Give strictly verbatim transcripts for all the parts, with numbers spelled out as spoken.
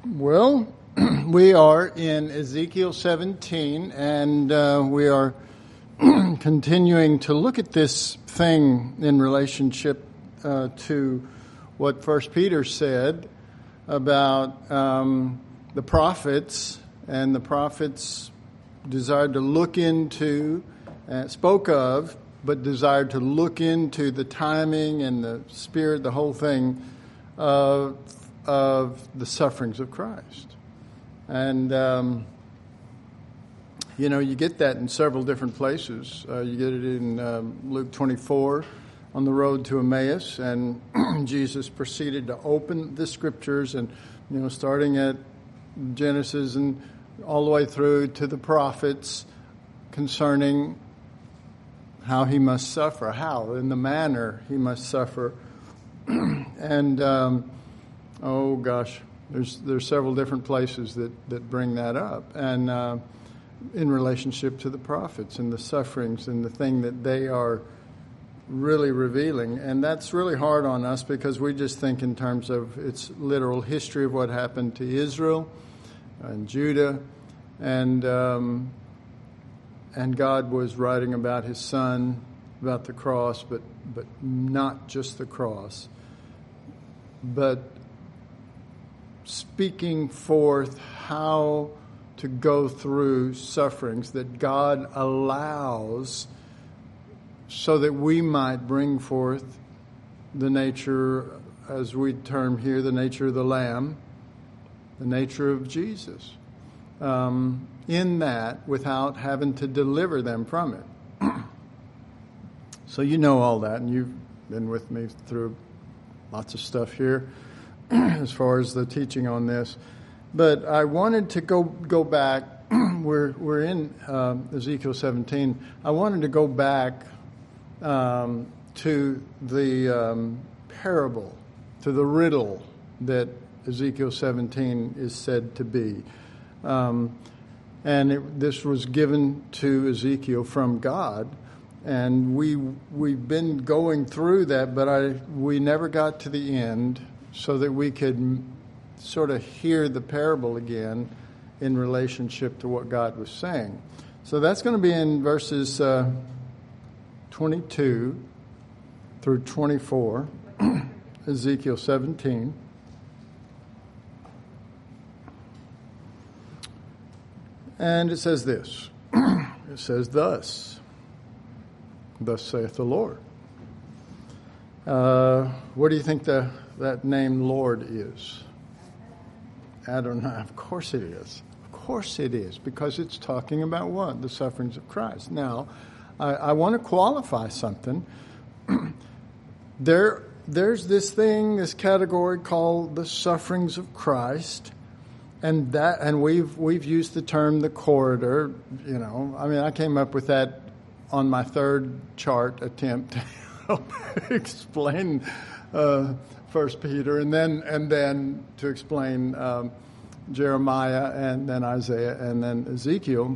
Well, we are in Ezekiel seventeen, and uh, we are continuing to look at this thing in relationship uh, to what First Peter said about um, the prophets, and the prophets desired to look into, uh, spoke of, but desired to look into the timing and the spirit, the whole thing of of the sufferings of Christ. And, um, you know, you get that in several different places. Uh, you get it in um, Luke twenty-four on the road to Emmaus, and Jesus proceeded to open the scriptures and, you know, starting at Genesis and all the way through to the prophets concerning how he must suffer, how, in the manner he must suffer. and, um, oh gosh, there's there's several different places that, that bring that up, and uh, in relationship to the prophets and the sufferings and the thing that they are really revealing. And that's really hard on us because we just think in terms of its literal history of what happened to Israel and Judah, and um, and God was writing about his son, about the cross, but but not just the cross, but speaking forth how to go through sufferings that God allows so that we might bring forth the nature, as we term here, the nature of the Lamb, the nature of Jesus, um, in that without having to deliver them from it. So you know all that, and you've been with me through lots of stuff here as far as the teaching on this. But I wanted to go go back. we're we're in uh, Ezekiel seventeen. I wanted to go back um, to the um, parable, to the riddle that Ezekiel seventeen is said to be. Um, and it, this was given to Ezekiel from God. And we, we've been going through that, but I we never got to the end, so that we could sort of hear the parable again in relationship to what God was saying. So that's going to be in verses uh, twenty-two through twenty-four, Ezekiel seventeen. And it says this. It says, Thus, thus saith the Lord. Uh, what do you think the that name Lord is? Adonai. Of course it is. Of course it is, because it's talking about what? The sufferings of Christ. Now, I, I want to qualify something. there, there's this thing, this category called the sufferings of Christ, and that, and we've we've used the term the corridor. You know, I mean, I came up with that on my third chart attempt to help explain Uh, First Peter, and then and then to explain um, Jeremiah, and then Isaiah, and then Ezekiel.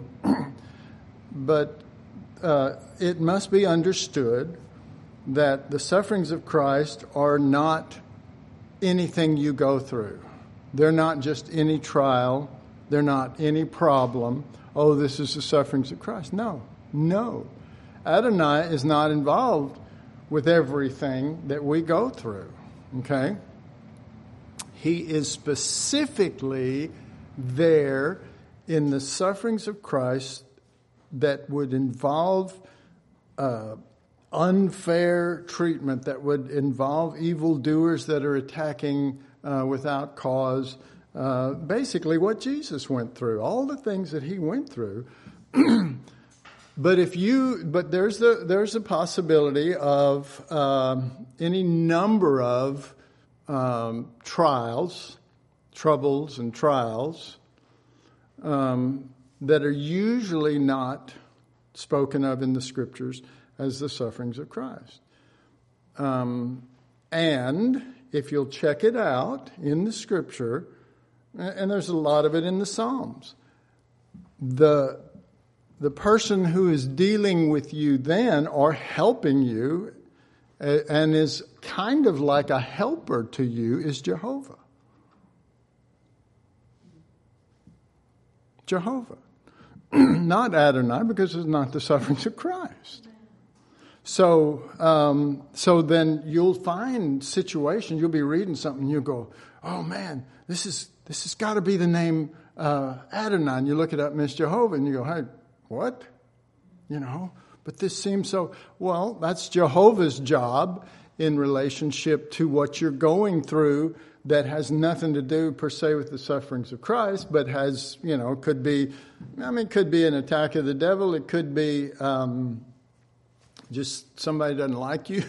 But uh, it must be understood that the sufferings of Christ are not anything you go through. They're not just any trial. They're not any problem. Oh, this is the sufferings of Christ. No, no. Adonai is not involved with everything that we go through, okay? He is specifically there in the sufferings of Christ that would involve uh, unfair treatment, that would involve evildoers that are attacking uh, without cause. Uh, basically what Jesus went through, all the things that he went through. But if you, but there's the there's a possibility of um, any number of um, trials, troubles, and trials um, that are usually not spoken of in the Scriptures as the sufferings of Christ. Um, and if you'll check it out in the Scripture, and there's a lot of it in the Psalms, the The person who is dealing with you then, or helping you, and is kind of like a helper to you, is Jehovah. Jehovah. Not Adonai, because it's not the sufferings of Christ. So, um, so then you'll find situations, you'll be reading something, and you'll go, oh man, this is, this has got to be the name, uh, Adonai. And you look it up and it's Jehovah, and you go, hey, what? You know, but this seems so, well, that's Jehovah's job in relationship to what you're going through that has nothing to do per se with the sufferings of Christ, but has, you know, could be, I mean, could be an attack of the devil. It could be, um, just somebody doesn't like you,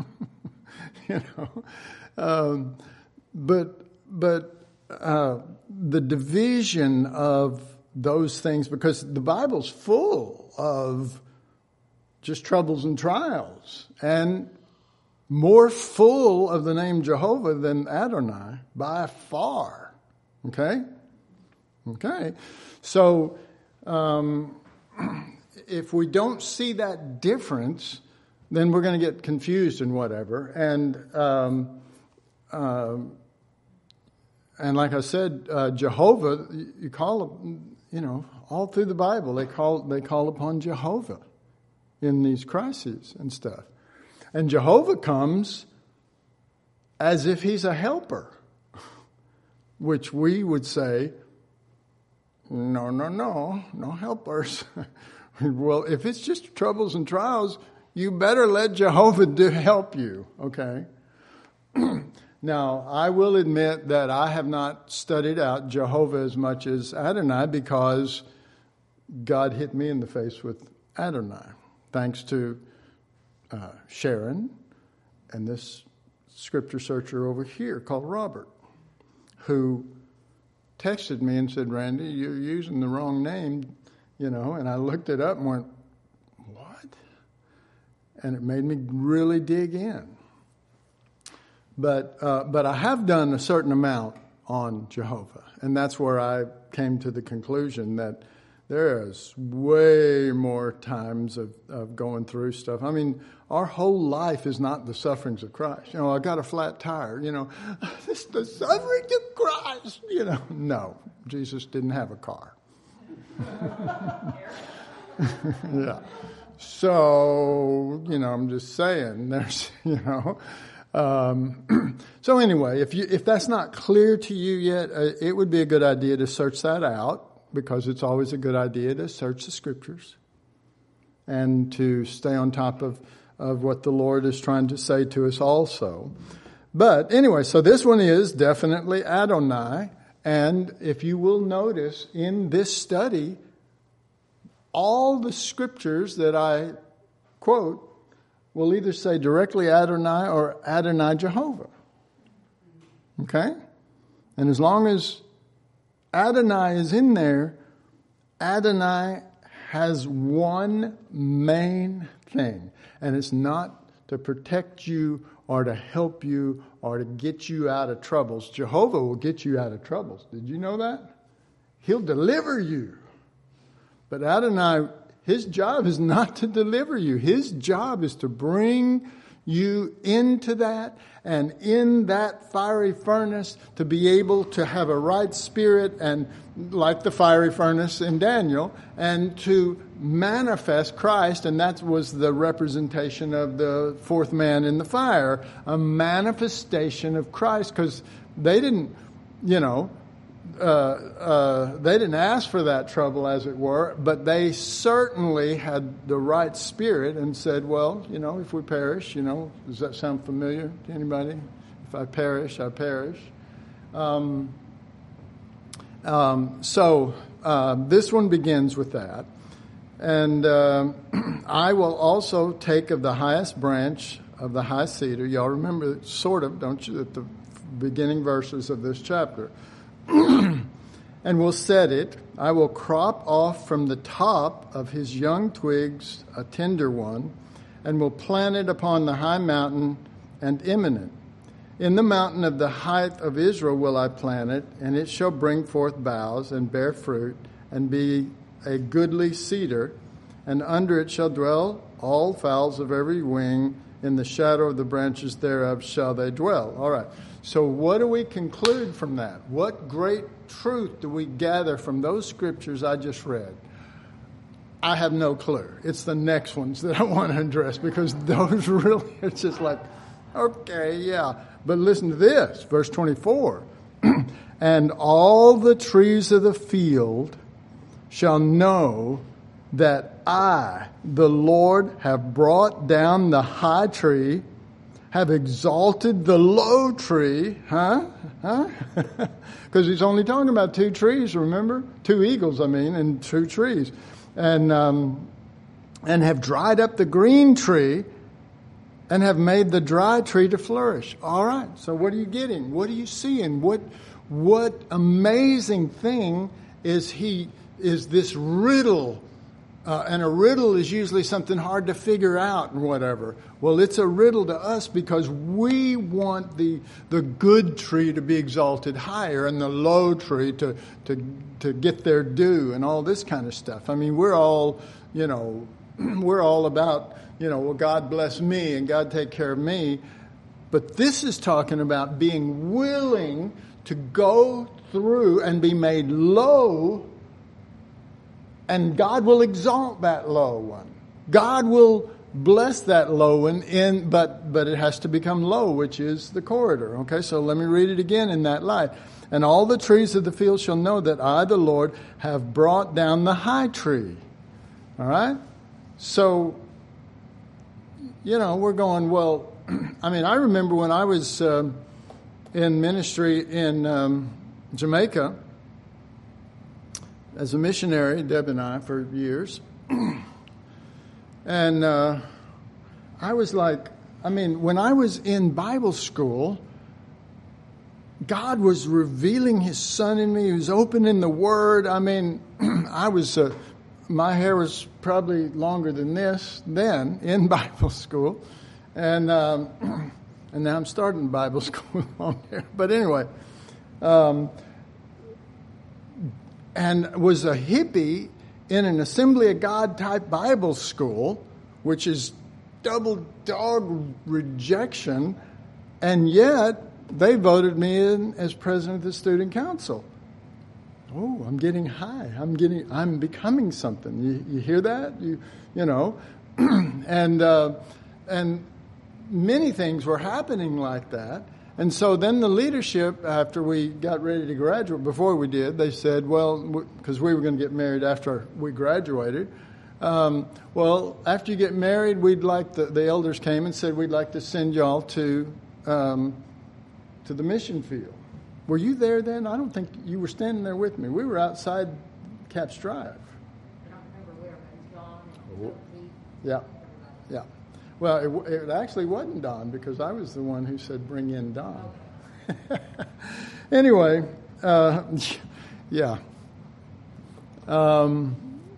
you know. Um, but but uh, the division of those things, because the Bible's full of just troubles and trials, and more full of the name Jehovah than Adonai by far. Okay? Okay. So um, if we don't see that difference, then we're going to get confused and whatever. And um, uh, and like I said, uh, Jehovah, you call, you know, all through the Bible, they call they call upon Jehovah in these crises and stuff. And Jehovah comes as if he's a helper, which we would say, no, no, no, no helpers. Well, if it's just troubles and trials, you better let Jehovah do help you, okay? Now, I will admit that I have not studied out Jehovah as much as Adonai, because God hit me in the face with Adonai, thanks to uh, Sharon and this scripture searcher over here called Robert, who texted me and said, Randy, you're using the wrong name, you know, and I looked it up and went, what? And it made me really dig in. But uh, but I have done a certain amount on Jehovah, and that's where I came to the conclusion that there is way more times of, of going through stuff. I mean, our whole life is not the sufferings of Christ. You know, I got a flat tire, you know, this is the sufferings of Christ, you know. No, Jesus didn't have a car. Yeah. So, you know, I'm just saying, there's, you know. Um, so anyway, if you if that's not clear to you yet, uh, it would be a good idea to search that out, because it's always a good idea to search the scriptures and to stay on top of, of what the Lord is trying to say to us also. But anyway, so this one is definitely Adonai. And if you will notice in this study, all the scriptures that I quote will either say directly Adonai or Adonai Jehovah. Okay? And as long as Adonai is in there, Adonai has one main thing, and it's not to protect you or to help you or to get you out of troubles. Jehovah will get you out of troubles. Did you know that? He'll deliver you. But Adonai, his job is not to deliver you. His job is to bring you into that, and in that fiery furnace to be able to have a right spirit, and like the fiery furnace in Daniel, and to manifest Christ. And that was the representation of the fourth man in the fire, a manifestation of Christ, because they didn't, you know, Uh, uh, they didn't ask for that trouble, as it were, but they certainly had the right spirit and said, well, you know, if we perish, you know, does that sound familiar to anybody? If I perish, I perish. Um, um, so uh, this one begins with that. And uh, I will also take of the highest branch of the high cedar. Y'all remember, sort of, don't you, at the beginning verses of this chapter. And will set it. I will crop off from the top of his young twigs a tender one, and will plant it upon the high mountain and eminent. In the mountain of the height of Israel will I plant it, and it shall bring forth boughs and bear fruit, and be a goodly cedar, and under it shall dwell all fowls of every wing, In the shadow of the branches thereof shall they dwell. All right. So what do we conclude from that? What great truth do we gather from those scriptures I just read? I have no clue. It's the next ones that I want to address, because those really, it's just like, okay, yeah. But listen to this, verse twenty-four. And all the trees of the field shall know that I, the Lord, have brought down the high tree, have exalted the low tree. Huh? Huh? Because he's only talking about two trees, remember? Two eagles, I mean, and two trees. And um, and have dried up the green tree and have made the dry tree to flourish. All right, so what are you getting? What are you seeing? What what amazing thing is he is this riddle? Uh, and a riddle is usually something hard to figure out and whatever. Well, it's a riddle to us because we want the the good tree to be exalted higher and the low tree to to to get their due and all this kind of stuff. I mean, we're all, you know, we're all about, you know, well, God bless me and God take care of me. But this is talking about being willing to go through and be made low, and God will exalt that low one. God will bless that low one, in, but but it has to become low, which is the corridor. Okay, so let me read it again in that light. And all the trees of the field shall know that I, the Lord, have brought down the high tree. All right? So, you know, we're going, well, I mean, I remember when I was uh, in ministry in um, Jamaica, as a missionary, Deb and I, for years. And uh, I was like, I mean, when I was in Bible school, God was revealing His Son in me. He was opening the Word. I mean, I was, uh, my hair was probably longer than this then in Bible school. And um, and now I'm starting Bible school with long hair. But anyway, um and was a hippie in an Assembly of God type Bible school, which is double dog rejection, and yet they voted me in as president of the student council. Oh, I'm getting high. I'm getting. I'm becoming something. You, you hear that? You, you know, and uh, and many things were happening like that. And so then the leadership, after we got ready to graduate, before we did, they said, well, because we were going to get married after we graduated, um, well, after you get married, we'd like, the, the elders came and said, we'd like to send y'all to um, to the mission field. Were you there then? I don't think you were standing there with me. We were outside Caps Drive. I don't remember where, but it was John. Oh. Yeah, yeah. Well, it, it actually wasn't Don, because I was the one who said, bring in Don. Anyway, uh, yeah. Um,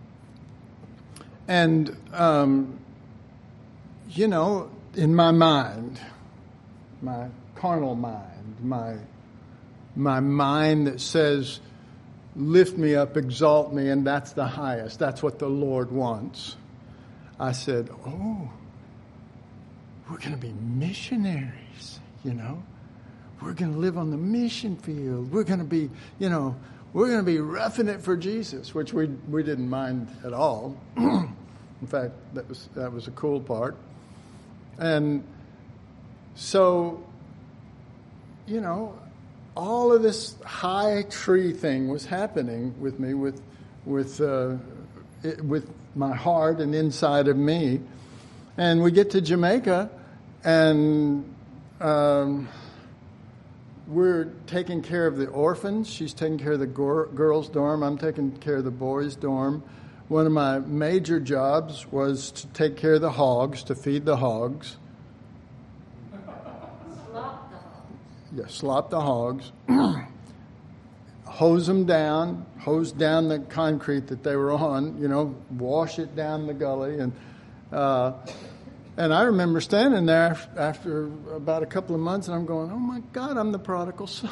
and, um, you know, in my mind, my carnal mind, my my mind that says, lift me up, exalt me, and that's the highest. That's what the Lord wants. I said, oh, we're going to be missionaries, you know. We're going to live on the mission field. We're going to be, you know, we're going to be roughing it for Jesus, which we we didn't mind at all. In fact, that was that was a cool part. And so, you know, all of this high tree thing was happening with me, with with uh, it, with my heart and inside of me. And we get to Jamaica, and um, we're taking care of the orphans. She's taking care of the gor- girls' dorm. I'm taking care of the boys' dorm. One of my major jobs was to take care of the hogs, to feed the hogs. Slop the hogs. Yeah, slop the hogs. Hose them down, hose down the concrete that they were on, you know, wash it down the gully. And uh, and I remember standing there after about a couple of months, and I'm going, oh, my God, I'm the prodigal son.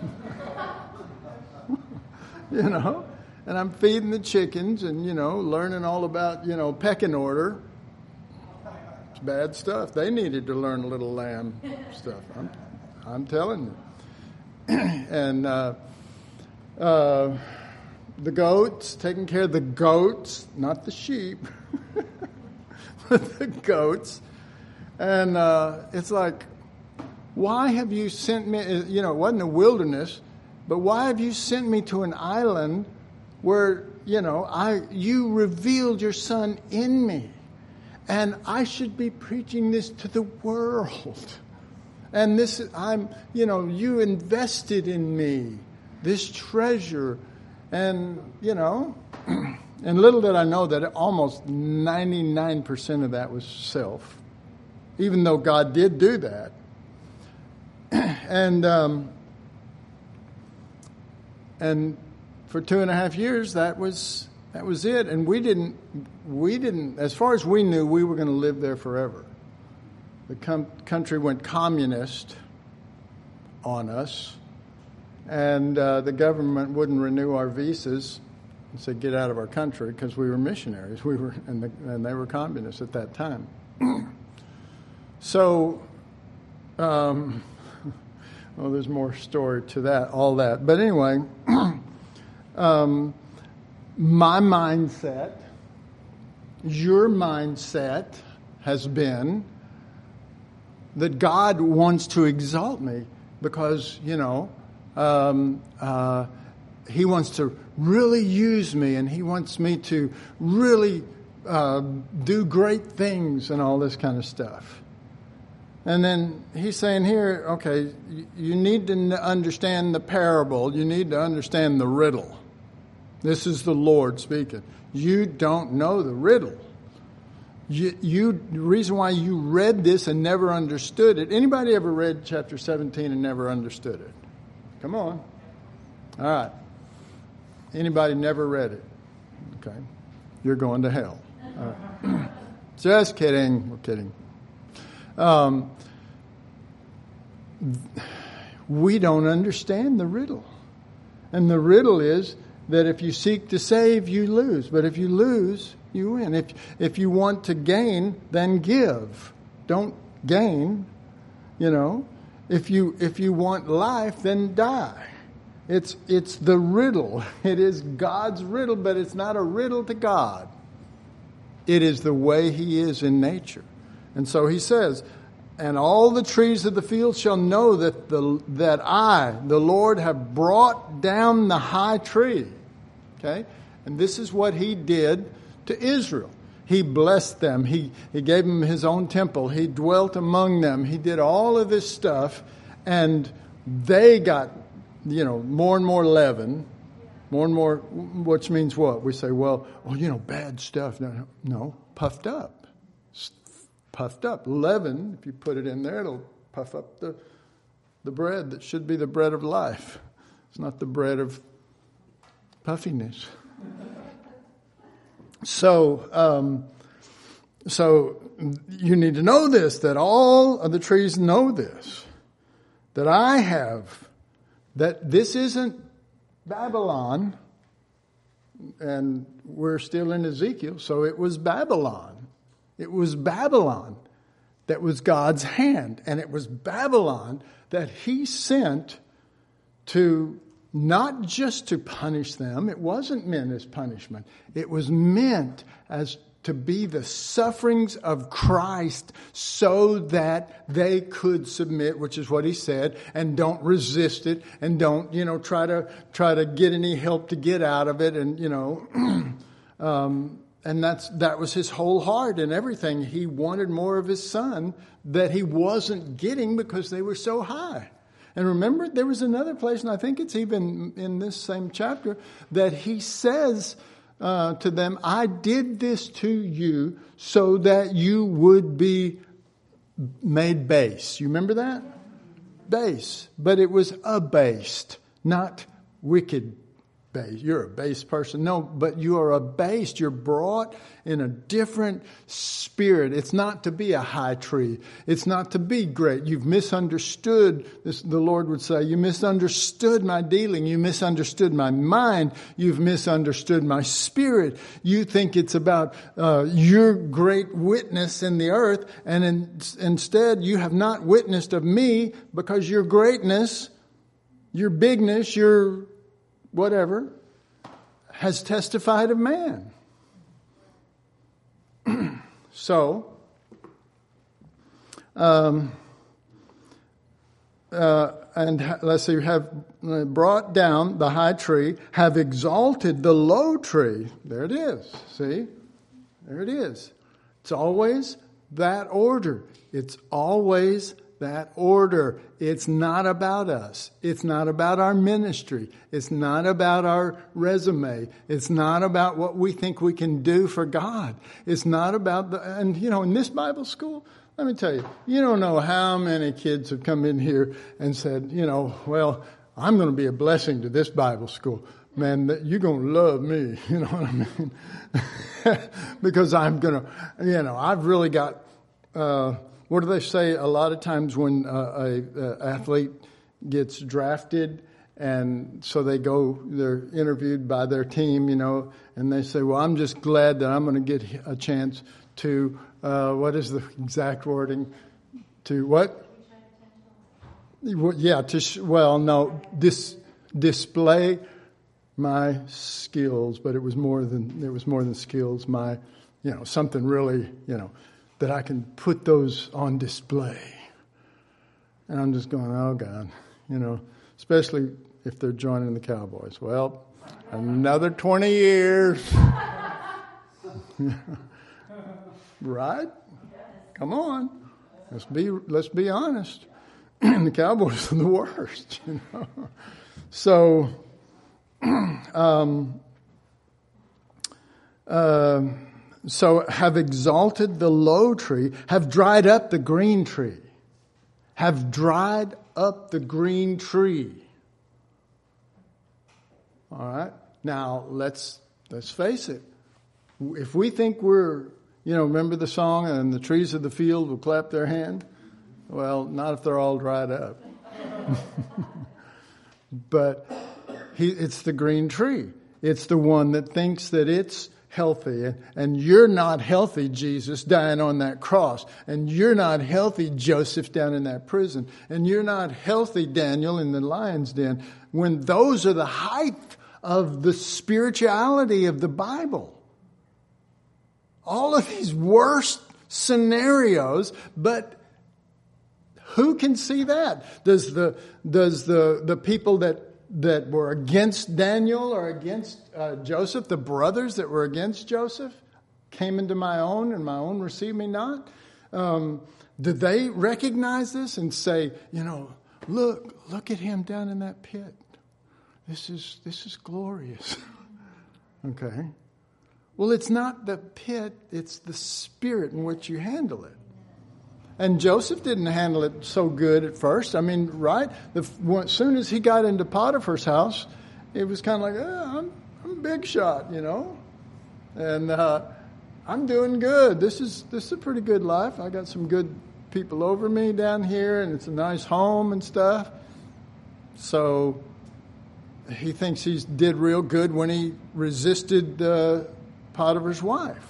You know, and I'm feeding the chickens and, you know, learning all about, you know, pecking order. It's bad stuff. They needed to learn a little lamb stuff. I'm, I'm telling you. and uh, uh, the goats, taking care of the goats, not the sheep, but the goats. And uh, it's like, why have you sent me, you know, it wasn't a wilderness, but why have you sent me to an island where, you know, I you revealed your son in me, and I should be preaching this to the world. And this, I'm, you know, you invested in me this treasure, and, you know, and little did I know that almost ninety-nine percent of that was self, even though God did do that. and um, and for two and a half years, that was that was it. And we didn't we didn't, as far as we knew, we were going to live there forever. The com- country went communist on us, and uh, the government wouldn't renew our visas and said, "Get out of our country," because we were missionaries. We were, and, the, and they were communists at that time. so, um, well, there's more story to that, all that. But anyway, um, my mindset, your mindset, has been that God wants to exalt me because, you know, um, uh, He wants to really use me, and He wants me to really uh, do great things and all this kind of stuff. And then He's saying here, okay, you need to understand the parable. You need to understand the riddle. This is the Lord speaking. You don't know the riddle. You, you, the reason why you read this and never understood it. Anybody ever read chapter seventeen and never understood it? Come on. All right. Anybody never read it? Okay. You're going to hell. All right. Just kidding. We're kidding. Um, we don't understand the riddle. And the riddle is that if you seek to save, you lose. But if you lose, you win. If if you want to gain, then give. Don't gain. You know, if you if you want life, then die. It's it's the riddle. It is God's riddle, but it's not a riddle to God. It is the way He is in nature. And so He says, "And all the trees of the field shall know that the that I, the Lord, have brought down the high tree." Okay? And this is what He did to Israel. He blessed them. He, he gave them His own temple. He dwelt among them. He did all of this stuff. And they got, you know, more and more leaven. More and more, which means what? We say, well, oh, you know, bad stuff. No, no, puffed up. Puffed up. Leaven, if you put it in there, it'll puff up the, the bread that should be the bread of life. It's not the bread of puffiness. So, um, so you need to know this, that all of the trees know this, that I have, that this isn't Babylon, and we're still in Ezekiel, so it was Babylon. It was Babylon that was God's hand, and it was Babylon that He sent to not just to punish them. It wasn't meant as punishment. It was meant as to be the sufferings of Christ so that they could submit, which is what He said, and don't resist it, and don't, you know, try to try to get any help to get out of it, and, you know, um, and that's that was His whole heart and everything. He wanted more of His Son that He wasn't getting because they were so high. And remember, there was another place, and I think it's even in this same chapter, that He says uh, to them, I did this to you so that you would be made base. You remember that? Base. But it was abased, not wicked base. You're a base person. No, but you are abased. You're brought in a different spirit. It's not to be a high tree. It's not to be great. You've misunderstood, this, the Lord would say, you misunderstood my dealing. You misunderstood my mind. You've misunderstood my spirit. You think it's about uh, your great witness in the earth, and in, instead you have not witnessed of me, because your greatness, your bigness, your whatever, has testified of man. So, um, uh, and let's see, have brought down the high tree, have exalted the low tree. There it is. See? There it is. It's always that order. It's always that order. It's not about us. It's not about our ministry. It's not about our resume. It's not about what we think we can do for God. It's not about the, and you know, in this Bible school, let me tell you, you don't know how many kids have come in here and said, you know, well, I'm going to be a blessing to this Bible school. Man, you're going to love me. You know what I mean? Because I'm going to, you know, I've really got, uh, what do they say a lot of times when uh, a, a athlete gets drafted, and so they go, they're interviewed by their team, you know, and they say, well, I'm just glad that I'm going to get a chance to, uh, what is the exact wording? To what? Yeah, to, sh- well, no, dis- display my skills, but it was more than, it was more than skills, my, you know, something really, you know, that I can put those on display. And I'm just going, oh, God, you know, especially if they're joining the Cowboys. Well, another twenty years. Right? Come on. Let's be, let's be honest. The Cowboys are the worst, you know. So, um, uh, So have exalted the low tree, have dried up the green tree. Have dried up the green tree. All right. Now let's let's face it. If we think we're, you know, remember the song, and the trees of the field will clap their hand? Well, not if they're all dried up. But he, it's the green tree. It's the one that thinks that it's healthy, and you're not healthy, Jesus, dying on that cross, and you're not healthy, Joseph, down in that prison, and you're not healthy, Daniel, in the lion's den, when those are the height of the spirituality of the Bible. All of these worst scenarios, but who can see that? Does the does the the people that that were against Daniel or against uh, Joseph, the brothers that were against Joseph, came into my own, and my own received me not? Um, did they recognize this and say, you know, look, look at him down in that pit. This is this is glorious. Okay. Well, it's not the pit, it's the spirit in which you handle it. And Joseph didn't handle it so good at first. I mean, right? The, as soon as he got into Potiphar's house, it was kind of like, oh, I'm, I'm a big shot, you know. And uh, I'm doing good. This is this is a pretty good life. I got some good people over me down here, and it's a nice home and stuff. So he thinks he did real good when he resisted uh, Potiphar's wife.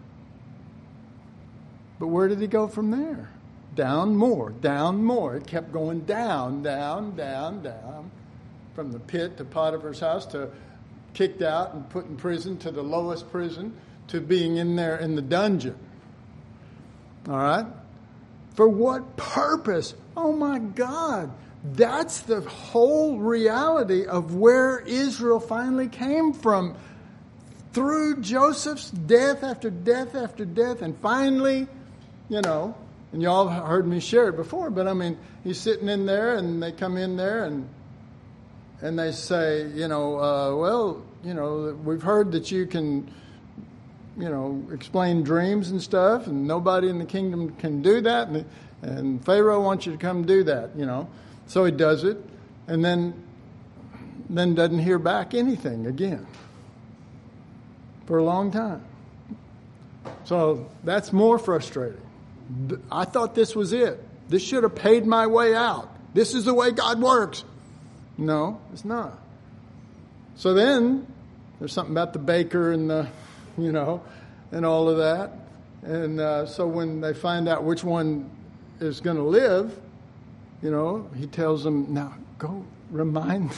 But where did he go from there? Down more, down more. It kept going down, down, down, down. From the pit to Potiphar's house to kicked out and put in prison to the lowest prison to being in there in the dungeon. All right? For what purpose? Oh my God. That's the whole reality of where Israel finally came from. Through Joseph's death after death after death, and finally, you know, and you all heard me share it before, but I mean, he's sitting in there, and they come in there, and and they say, you know, uh, well, you know, we've heard that you can, you know, explain dreams and stuff, and nobody in the kingdom can do that, and, and Pharaoh wants you to come do that, you know. So he does it, and then then doesn't hear back anything again for a long time. So that's more frustrating. I thought this was it. This should have paid my way out. This is the way God works. No, it's not. So then there's something about the baker and the, you know, and all of that. And uh, so when they find out which one is going to live, you know, he tells them, now go remind,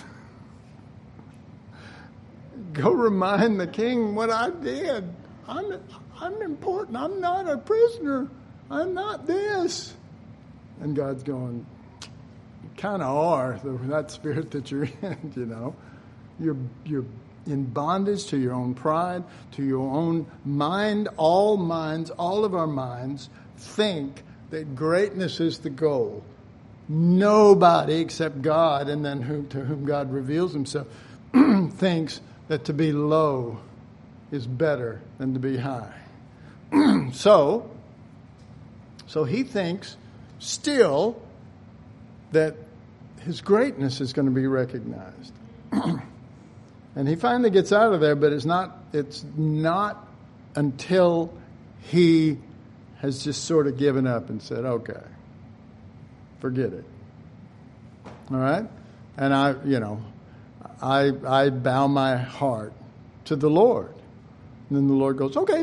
go remind the king what I did. I'm, I'm important. I'm not a prisoner. I'm not this. And God's going, you kind of are, that spirit that you're in, you know. You're, you're in bondage to your own pride, to your own mind. All minds, all of our minds think that greatness is the goal. Nobody except God, and then whom, to whom God reveals himself, thinks that to be low is better than to be high. so, so he thinks still that his greatness is going to be recognized. And he finally gets out of there, but it's not, it's not until he has just sort of given up and said, okay, forget it. All right? And I, you know, I I bow my heart to the Lord. And then the Lord goes, okay.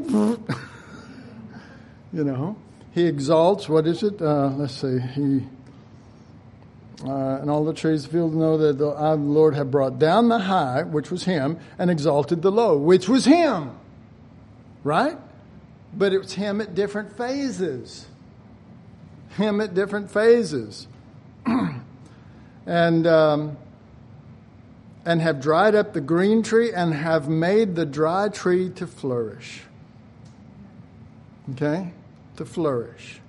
You know, he exalts, what is it? Uh, let's see, he... Uh, and all the trees of the field know that the, I, the Lord have brought down the high, which was him, and exalted the low, which was him. Right? But it was him at different phases. Him at different phases. and um, and have dried up the green tree and have made the dry tree to flourish. Okay? To flourish.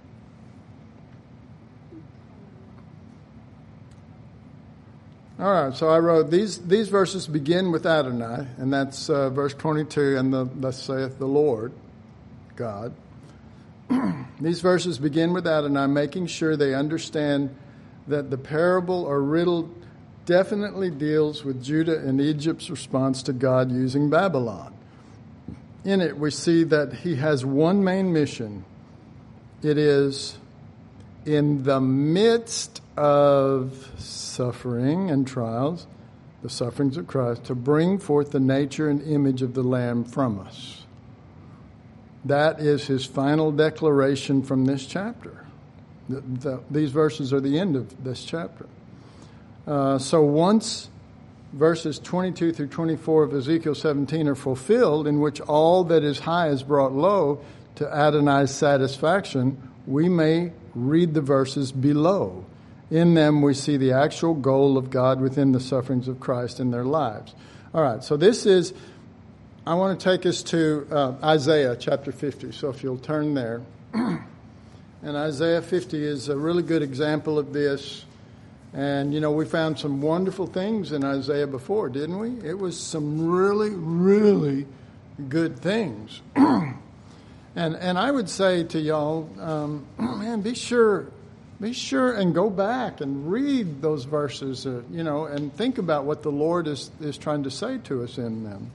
All right, so I wrote, these these verses begin with Adonai, and that's uh, verse twenty-two, and the, thus saith the Lord, God. These verses begin with Adonai, making sure they understand that the parable or riddle definitely deals with Judah and Egypt's response to God using Babylon. In it, we see that he has one main mission. It is in the midst of suffering and trials, the sufferings of Christ, to bring forth the nature and image of the Lamb from us. That is his final declaration from this chapter. The, the, these verses are the end of this chapter. Uh, so once verses twenty-two through twenty-four of Ezekiel seventeen are fulfilled, in which all that is high is brought low to Adonai's satisfaction, we may read the verses below. In them we see the actual goal of God within the sufferings of Christ in their lives. All right, so this is, I want to take us to uh, Isaiah chapter fifty. So if you'll turn there. And Isaiah fifty is a really good example of this. And, you know, we found some wonderful things in Isaiah before, didn't we? It was some really, really good things. and and I would say to y'all, um, man, be sure, be sure and go back and read those verses, uh, you know, and think about what the Lord is, is trying to say to us in them.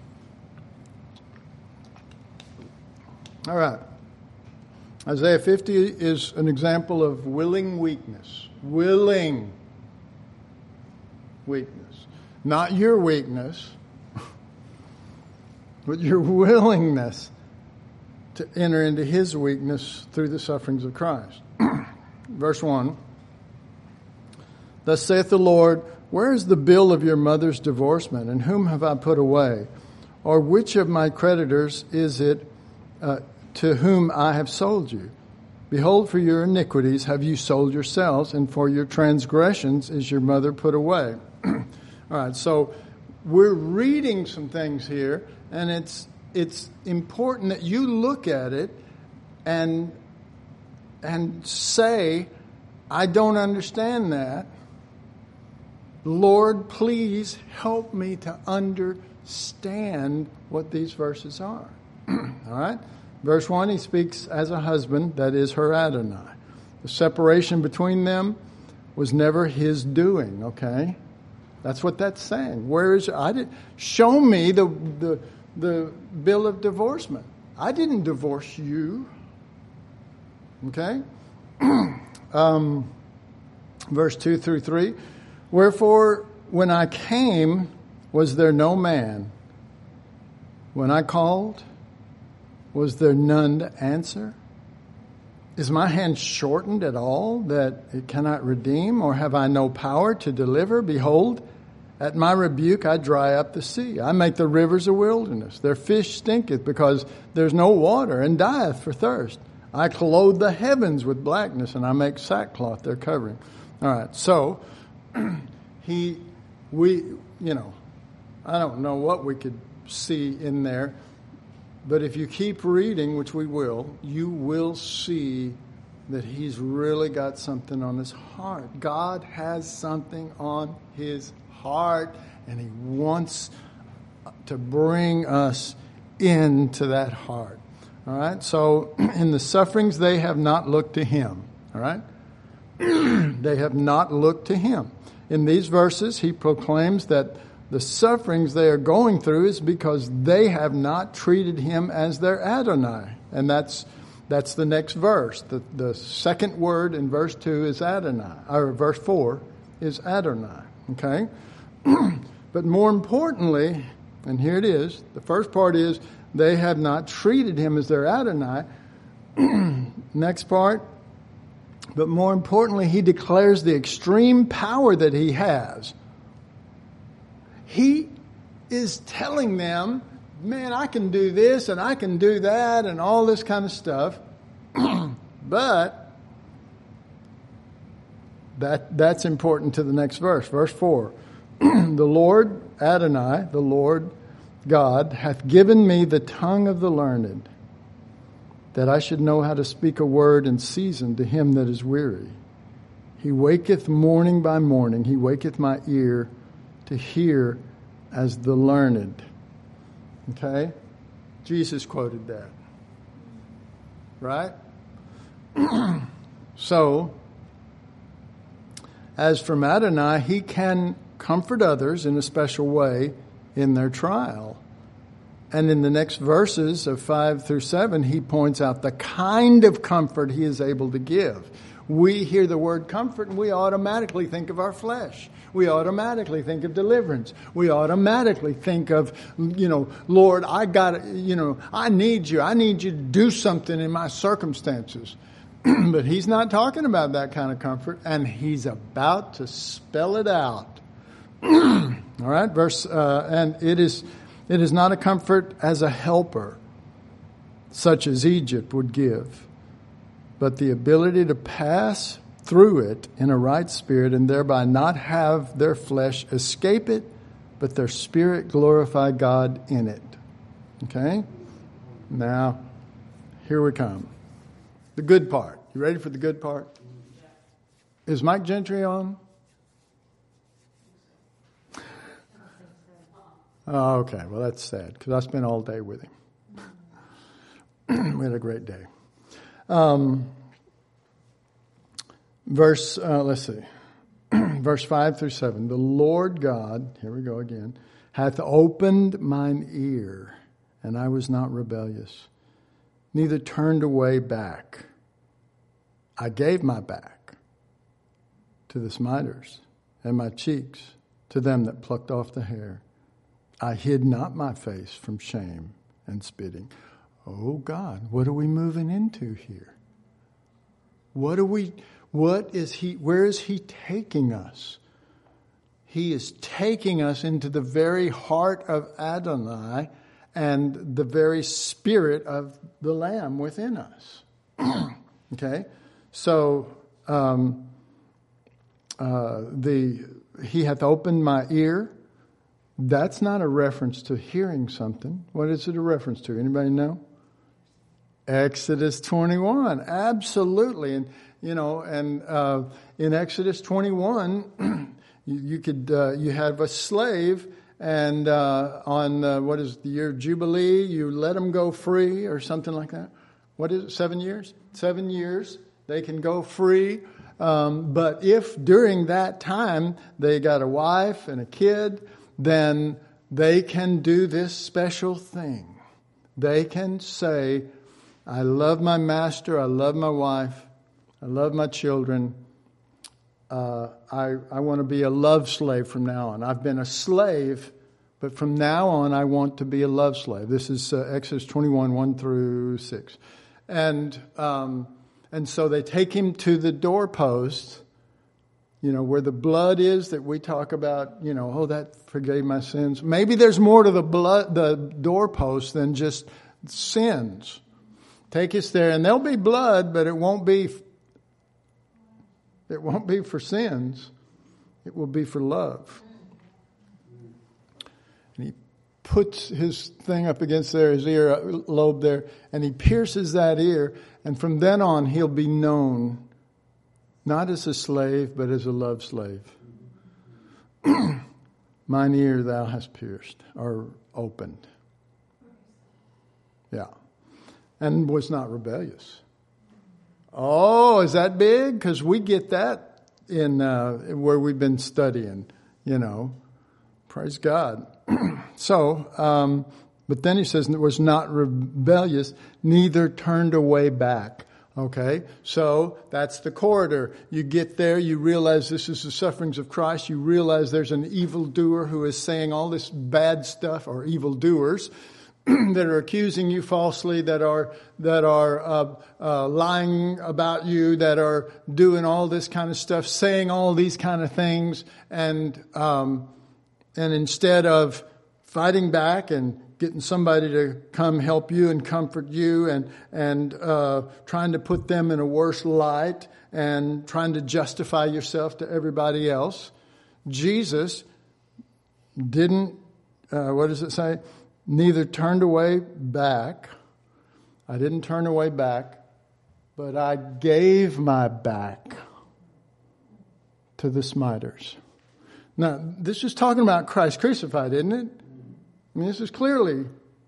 All right. Isaiah fifty is an example of willing weakness. Willing weakness. Not your weakness, but your willingness to enter into his weakness through the sufferings of Christ. Verse one. Thus saith the Lord, where is the bill of your mother's divorcement, and whom have I put away? Or which of my creditors is it uh, to whom I have sold you? Behold, for your iniquities have you sold yourselves, and for your transgressions is your mother put away. All right, so we're reading some things here, and it's it's important that you look at it and and say, I don't understand that. Lord, please help me to understand what these verses are. All right? Verse one, he speaks as a husband, that is her Adonai. The separation between them was never his doing, okay? That's what that's saying. Where is I did show me the the the bill of divorcement. I didn't divorce you. Okay? um, verse two through three. Wherefore, when I came, was there no man? When I called, was there none to answer? Is my hand shortened at all that it cannot redeem, or have I no power to deliver? Behold, at my rebuke I dry up the sea. I make the rivers a wilderness. Their fish stinketh, because there's no water, and dieth for thirst. I clothe the heavens with blackness, and I make sackcloth their covering. All right, so he, we, you know, I don't know what we could see in there. But if you keep reading, which we will, you will see that he's really got something on his heart. God has something on his heart, and he wants to bring us into that heart. All right? So in the sufferings, they have not looked to him. All right? They have not looked to him. In these verses, he proclaims that the sufferings they are going through is because they have not treated him as their Adonai. And that's that's the next verse. The, the second word in verse two is Adonai, or verse four is Adonai. Okay? But more importantly, and here it is, the first part is they have not treated him as their Adonai. Next part, but more importantly, he declares the extreme power that he has. He is telling them, man, I can do this and I can do that and all this kind of stuff. But that that's important to the next verse. Verse four. The Lord Adonai, the Lord God, hath given me the tongue of the learned, that I should know how to speak a word in season to him that is weary. He waketh morning by morning. He waketh my ear to hear as the learned. Okay? Jesus quoted that. Right? So, as from Adonai, he can comfort others in a special way in their trial. And in the next verses of five through seven, he points out the kind of comfort he is able to give. We hear the word comfort and we automatically think of our flesh. We automatically think of deliverance. We automatically think of, you know, Lord, I got, you know, I need you. I need you to do something in my circumstances. But he's not talking about that kind of comfort, and he's about to spell it out. All right, verse, uh, and it is, it is not a comfort as a helper, such as Egypt would give, but the ability to pass through it in a right spirit and thereby not have their flesh escape it, but their spirit glorify God in it. Okay? Now, here we come. The good part. You ready for the good part? Is Mike Gentry on? Oh, okay. Well, that's sad because I spent all day with him. We had a great day. Um, verse, uh, let's see. Verse five through seven. The Lord God, here we go again, hath opened mine ear, and I was not rebellious, neither turned away back. I gave my back to the smiters, and my cheeks to them that plucked off the hair. I hid not my face from shame and spitting. Oh God, what are we moving into here? What are we, what is he, where is he taking us? He is taking us into the very heart of Adonai and the very spirit of the Lamb within us. Okay? So, um, uh, the, he hath opened my ear. That's not a reference to hearing something. What is it a reference to? Anybody know? Exodus twenty-one. Absolutely. And, you know, and uh, in Exodus twenty-one, you, you could, uh, you have a slave, and uh, on, uh, what is the year of Jubilee, you let them go free or something like that. What is it, seven years? Seven years. They can go free. Um, but if during that time they got a wife and a kid, then they can do this special thing. They can say, I love my master, I love my wife, I love my children. Uh, I, I want to be a love slave from now on. I've been a slave, but from now on I want to be a love slave. This is uh, Exodus twenty-one, one through six. And um, and so they take him to the doorpost, you know, where the blood is that we talk about, you know, oh, that forgave my sins. Maybe there's more to the blood, the doorpost than just sins. Take us there, and there'll be blood, but it won't be It won't be for sins. It will be for love. And he puts his thing up against there, his ear lobe there, and he pierces that ear. And from then on, he'll be known not as a slave, but as a love slave. Mine ear thou hast pierced, or opened. Yeah. And was not rebellious. Oh, is that big? Because we get that in uh, where we've been studying, you know. Praise God. so, um, but then he says, it was not rebellious, neither turned away back. Okay, so that's the corridor. You get there, you realize this is the sufferings of Christ. You realize there's an evildoer who is saying all this bad stuff, or evildoers, that are accusing you falsely, that are that are uh, uh, lying about you, that are doing all this kind of stuff, saying all these kind of things, and um, and instead of fighting back and getting somebody to come help you and comfort you, and and uh, trying to put them in a worse light, and trying to justify yourself to everybody else, Jesus didn't. Uh, what does it say? Neither turned away back. I didn't turn away back, but I gave my back to the smiters. Now, this is talking about Christ crucified, isn't it? I mean, this is clearly,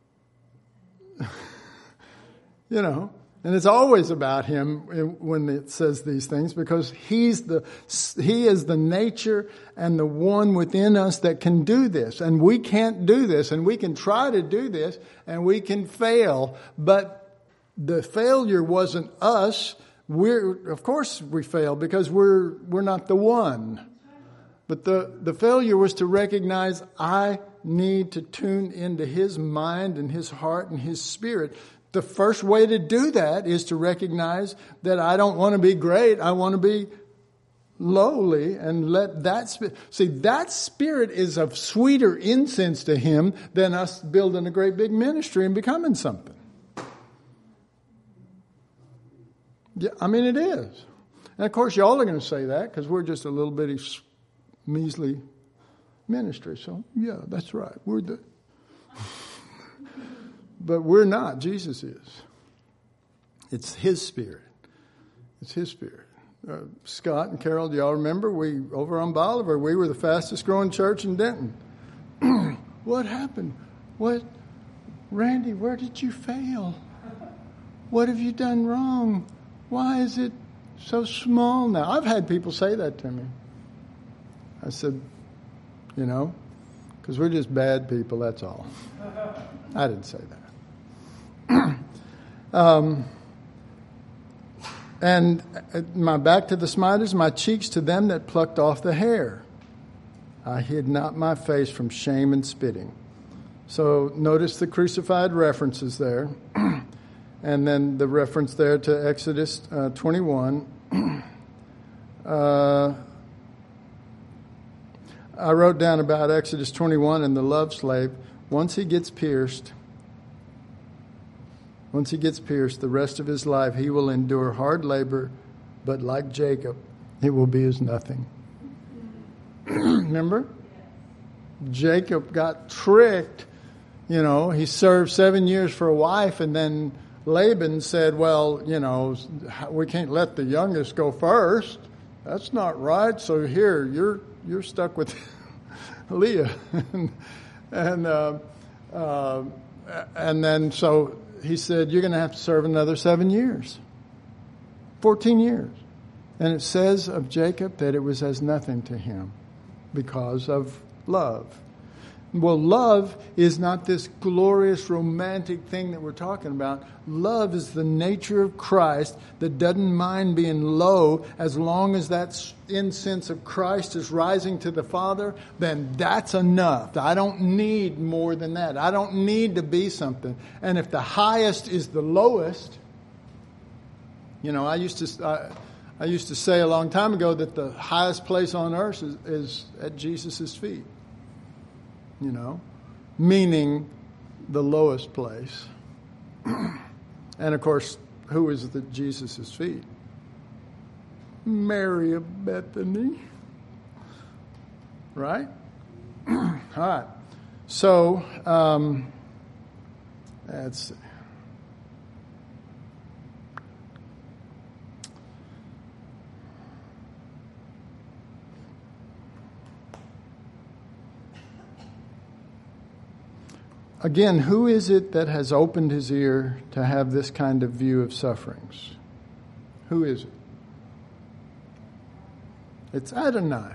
you know, and it's always about him when it says these things, because he's the he is the nature and the one within us that can do this. And we can't do this, and we can try to do this, and we can fail. But the failure wasn't us. We're, of course we fail because we're we're not the one. But the, the failure was to recognize I need to tune into his mind and his heart and his spirit. The first way to do that is to recognize that I don't want to be great. I want to be lowly, and let that spirit. See, that spirit is of sweeter incense to him than us building a great big ministry and becoming something. Yeah, I mean, it is. And of course, y'all are going to say that because we're just a little bitty, measly ministry. So, yeah, that's right. We're the. But we're not. Jesus is. It's his spirit. It's his spirit. Uh, Scott and Carol, do y'all remember? We over on Bolivar, we were the fastest growing church in Denton. What happened? What, Randy? Where did you fail? What have you done wrong? Why is it so small now? I've had people say that to me. I said, you know, because we're just bad people. That's all. I didn't say that. um, and my back to the smiters, my cheeks to them that plucked off the hair. I hid not my face from shame and spitting. So notice the crucified references there. And then the reference there to Exodus uh, twenty-one. uh, I wrote down about Exodus twenty-one and the love slave. Once he gets pierced, once he gets pierced, the rest of his life he will endure hard labor, but like Jacob, it will be as nothing. Remember? Jacob got tricked. You know, he served seven years for a wife, and then Laban said, well, you know, we can't let the youngest go first. That's not right. So here, you're you're stuck with Leah. and and, uh, uh, and then so he said, you're going to have to serve another seven years. fourteen years. And it says of Jacob that it was as nothing to him because of love. Well, love is not this glorious romantic thing that we're talking about. Love is the nature of Christ that doesn't mind being low as long as that incense of Christ is rising to the Father. Then that's enough. I don't need more than that. I don't need to be something. And if the highest is the lowest, you know, I used to I, I used to say a long time ago that the highest place on earth is, is at Jesus' feet. You know, meaning the lowest place. And of course, who is at Jesus' feet? Mary of Bethany. Right? All right. So, um, let's see. Again, who is it that has opened his ear to have this kind of view of sufferings? Who is it? It's Adonai.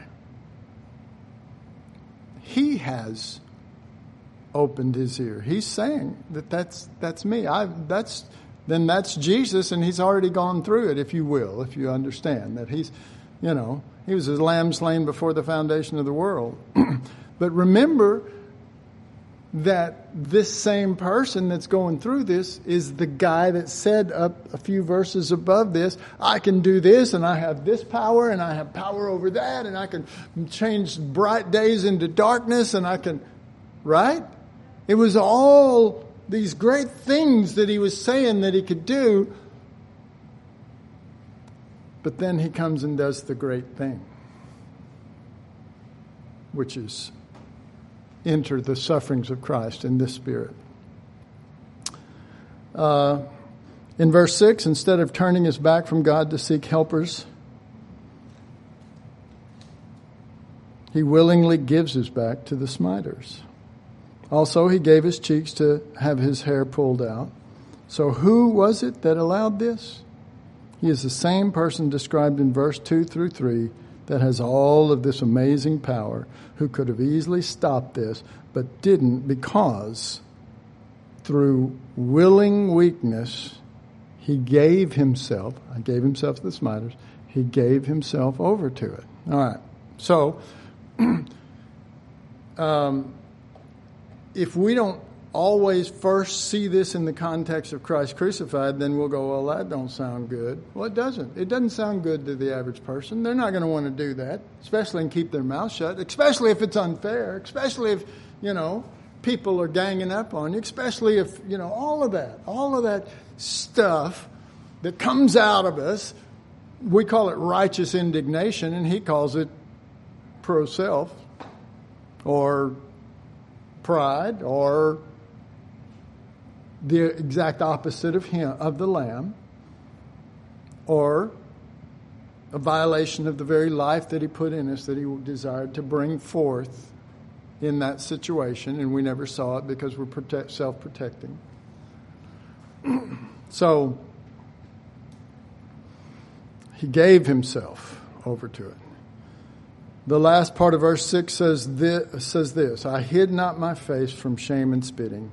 He has opened his ear. He's saying that that's that's me. I that's then that's Jesus, and he's already gone through it, if you will, if you understand that he's, you know, he was a lamb slain before the foundation of the world. But remember that this same person that's going through this is the guy that said up a few verses above this, I can do this and I have this power and I have power over that and I can change bright days into darkness and I can, right? It was all these great things that he was saying that he could do. But then he comes and does the great thing, which is enter the sufferings of Christ in this spirit. Uh, in verse six, instead of turning his back from God to seek helpers, he willingly gives his back to the smiters. Also, he gave his cheeks to have his hair pulled out. So who was it that allowed this? He is the same person described in verse two through three that has all of this amazing power, who could have easily stopped this, but didn't, because through willing weakness, he gave himself, I gave himself to the smiters, he gave himself over to it. All right. So, um, if we don't always first see this in the context of Christ crucified, then we'll go, well, that don't sound good. Well, it doesn't. It doesn't sound good to the average person. They're not going to want to do that, especially and keep their mouth shut, especially if it's unfair, especially if, you know, people are ganging up on you, especially if, you know, all of that, all of that stuff that comes out of us. We call it righteous indignation, and he calls it pro-self or pride or the exact opposite of him, of the Lamb, or a violation of the very life that he put in us that he desired to bring forth in that situation, and we never saw it because we're protect, self-protecting. So he gave himself over to it. The last part of verse six says this, says this, I hid not my face from shame and spitting.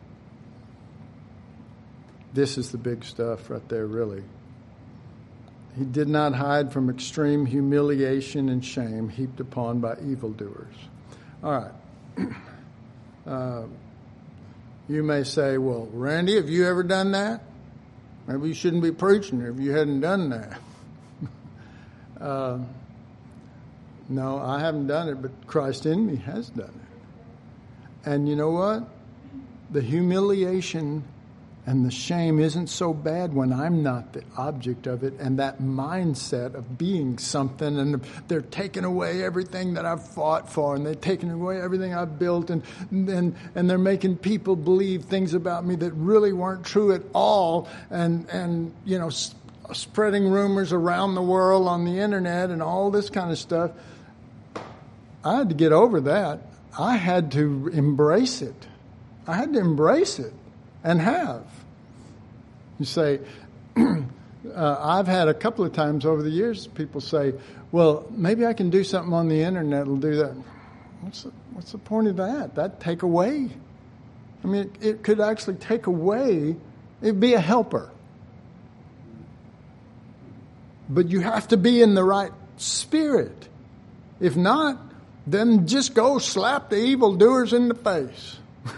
This is the big stuff right there, really. He did not hide from extreme humiliation and shame heaped upon by evildoers. All right. Uh, you may say, well, Randy, have you ever done that? Maybe you shouldn't be preaching if you hadn't done that. uh, no, I haven't done it, but Christ in me has done it. And you know what? The humiliation and the shame isn't so bad when I'm not the object of it, and that mindset of being something, and they're taking away everything that I've fought for, and they're taking away everything I've built, and and and they're making people believe things about me that really weren't true at all, and and you know, s- spreading rumors around the world on the internet and all this kind of stuff. I had to get over that. I had to embrace it. I had to embrace it. And have. You say, Uh, I've had a couple of times over the years people say, well, maybe I can do something on the internet that'll do that. What's the, what's the point of that? That'd take away. I mean, it, it could actually take away. It'd be a helper. But you have to be in the right spirit. If not, then just go slap the evildoers in the face.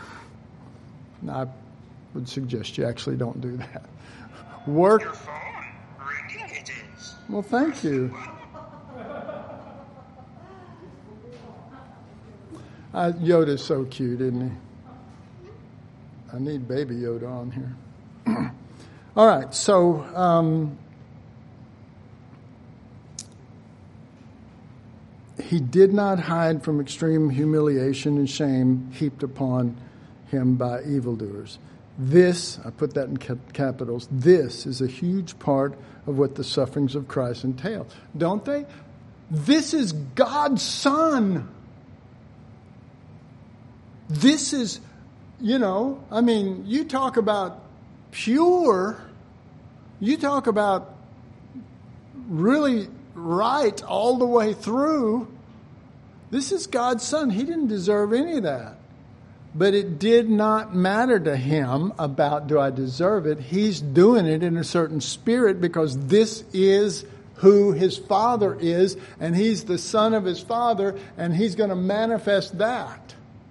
I would suggest you actually don't do that. Work. Your phone ringing it is. Well, thank you. Uh, Yoda's so cute, isn't he? I need baby Yoda on here. All right, so um, he did not hide from extreme humiliation and shame heaped upon him by evildoers. This, I put that in capitals, this is a huge part of what the sufferings of Christ entail. Don't they? This is God's Son. This is, you know, I mean, you talk about pure, you talk about really right all the way through. This is God's Son. He didn't deserve any of that. But it did not matter to him about, do I deserve it? He's doing it in a certain spirit because this is who his Father is, and he's the Son of his Father, and he's going to manifest that.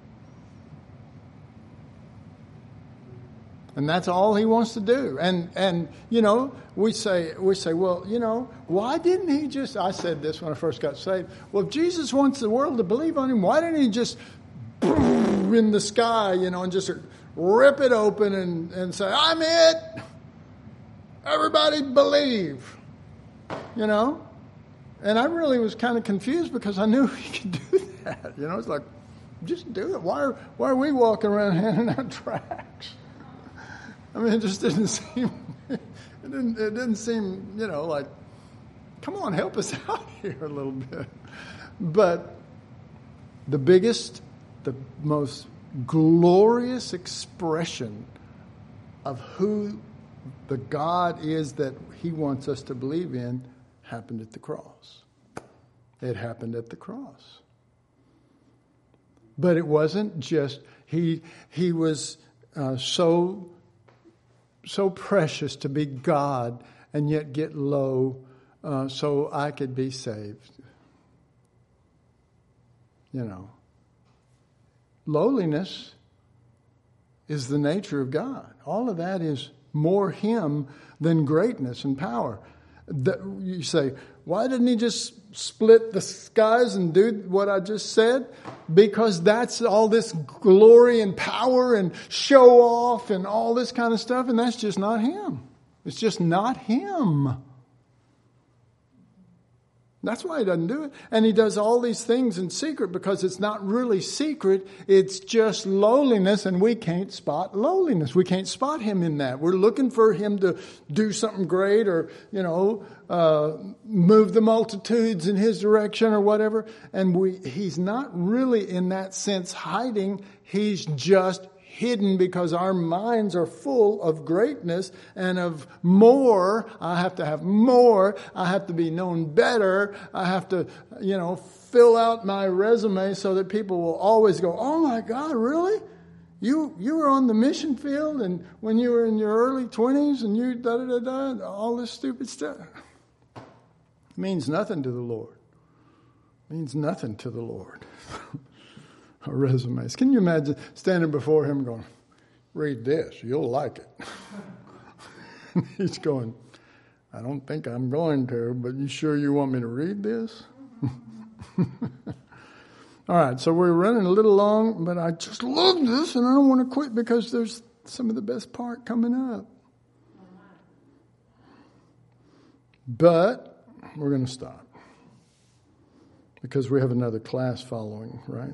And that's all he wants to do. And, and you know, we say, we say, well, you know, why didn't he just, I said this when I first got saved, well, if Jesus wants the world to believe on him, why didn't he just in the sky, you know, and just rip it open and, and say, I'm it. Everybody believe, you know. And I really was kind of confused because I knew he could do that. You know, it's like, just do it. Why are, why are we walking around handing out tracts? I mean, it just didn't seem, it didn't, it didn't seem, you know, like, come on, help us out here a little bit. But the biggest, the most glorious expression of who the God is that he wants us to believe in happened at the cross. It happened at the cross. But it wasn't just, he he was uh, so, so precious to be God and yet get low uh, so I could be saved. You know. Lowliness is the nature of God. All of that is more him than greatness and power. The, you say, why didn't he just split the skies and do what I just said? Because that's all this glory and power and show off and all this kind of stuff, and that's just not him. It's just not him. That's why he doesn't do it. And he does all these things in secret because it's not really secret. It's just lowliness, and we can't spot lowliness. We can't spot him in that. We're looking for him to do something great or, you know, uh, move the multitudes in his direction or whatever. And we he's not really in that sense hiding. He's just hidden because our minds are full of greatness and of more. I have to have more. I have to be known better. I have to, you know, fill out my resume so that people will always go, oh my God, really? You you were on the mission field and when you were in your early twenties and you da da da da, all this stupid stuff. It means nothing to the Lord. It means nothing to the Lord. Resumes. Can you imagine standing before him going, read this, you'll like it. He's going, I don't think I'm going to, but you sure you want me to read this? All right, so we're running a little long, but I just love this and I don't want to quit because there's some of the best part coming up. But we're going to stop because we have another class following, right?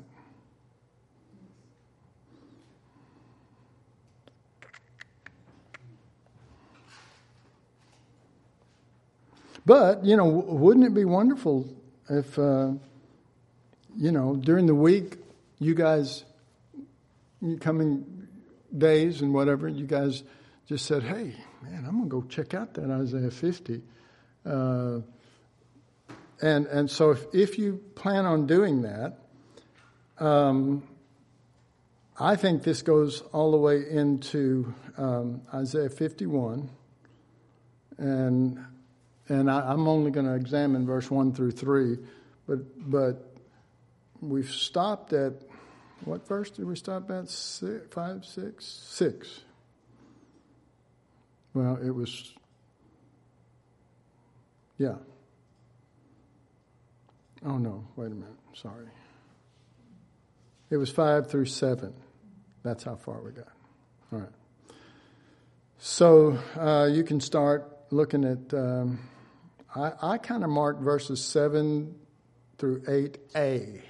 But, you know, wouldn't it be wonderful if, uh, you know, during the week, you guys, coming days and whatever, you guys just said, hey, man, I'm going to go check out that Isaiah fifty. Uh, and and so if, if you plan on doing that, um, I think this goes all the way into um, Isaiah fifty-one. And and I, I'm only going to examine verse one through three, but but we've stopped at, what verse did we stop at? Six, five, six, six. Well, it was, yeah. Oh no, wait a minute, sorry. It was five through seven. That's how far we got. All right. So uh, you can start looking at, um, I, I kind of marked verses seven through eight A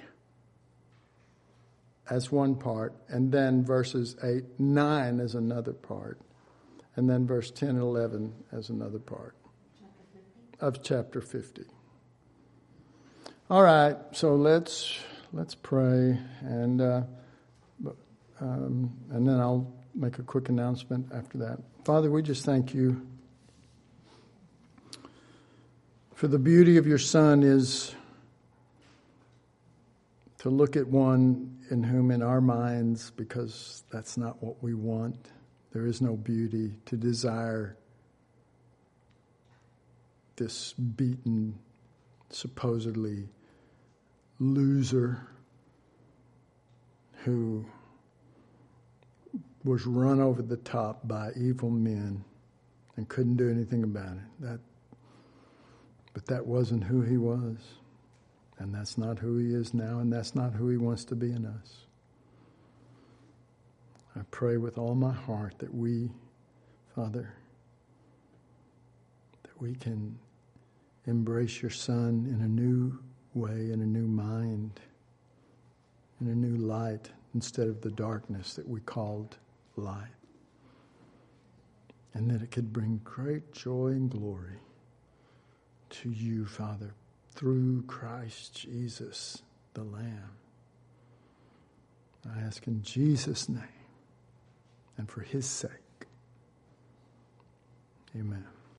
as one part, and then verses eight, nine as another part, and then verse ten and eleven as another part of chapter fifty. All right, so let's let's pray, and uh, um, and then I'll make a quick announcement after that. Father, we just thank you for the beauty of your Son is to look at one in whom in our minds, because that's not what we want, there is no beauty, to desire this beaten, supposedly loser who was run over the top by evil men and couldn't do anything about it. That, but that wasn't who he was. And that's not who he is now, and that's not who he wants to be in us. I pray with all my heart that we, Father, that we can embrace your Son in a new way, in a new mind, in a new light, instead of the darkness that we called light. And that it could bring great joy and glory to you, Father, through Christ Jesus, the Lamb. I ask in Jesus' name and for his sake. Amen.